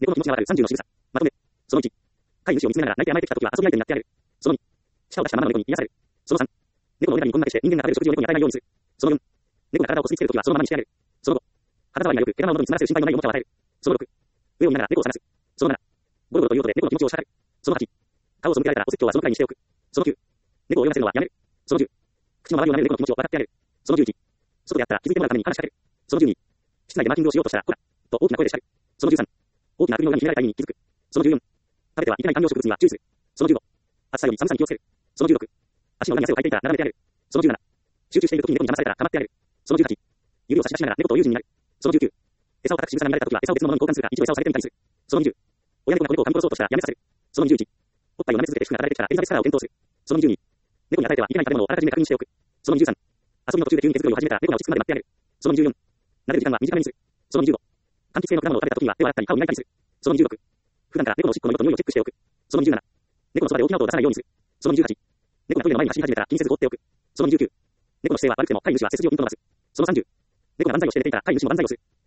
猫の気持ちがわかる30の仕草。まとめ。その1。飼い主を見つめながら泣いて甘えてきた時は遊び相手になってあげる。その2。舌を出したままの猫に癒される。その3。猫のおねだりにこんなけして人間が食べる食事を猫に与えないようにする。その4。猫が体をこすりつける時はそのままにしてあげる。その5。肌触りが良く毛玉を喉に詰まらせる心配のないおもちゃを与える。その6。上を見ながら猫を探す。その7。ゴロゴロという音で猫の気持ちを叱る。その8。顔を背けられたらお説教はそのくらいにしておく。その9。猫を泳がせるのはやめる。その10。口の周りを舐める猫の気持ちを分かってあげる。その11。外であったら気づいてもらうために話しかける。その12。室内でマーキングをしようとしたら、ほら、と大きな声で叱る。その13。大きな首の裏に秘められた意味に気づく。その14。食べてはいけない観葉植物には注意する。その15。暑さより寒さに気をつける。その16。足の裏に汗をかいていたら並べてあげる。その17。集中している時に猫に邪魔されたら構ってあげる。その18。指を差し出しながら猫と友人になる。その19。餌を固く仕草に見られた時は餌を別のものに交換するか、一度餌をされてみたりする。その20。親猫が子猫を噛み殺そうとしたらやめさせる。その21。おっぱいを舐め続けて服が垂れてきたらエリザベスカラーを検討する。その22。猫に与えてはいけない食べ物をあらかじめ確認しておく。その23。遊びの途中で急に手作りを始めたら猫が落ち着くまで待ってあげる。その24。撫でる時間は短めにする。その25。柑橘系の果物を食べた時には手を洗ったり顔を磨いたりする。その26。普段から猫のおしっこの色と匂いをチェックしておく。その27。猫のそばで大きな音を出さないようにする。その28。猫がトイレの前に走り始めたら気にせず放っておく。その29。猫の姿勢は悪くても飼い主は背筋をピンと伸ばす。その30。猫が万歳をして寝ていたら飼い主も万歳をする。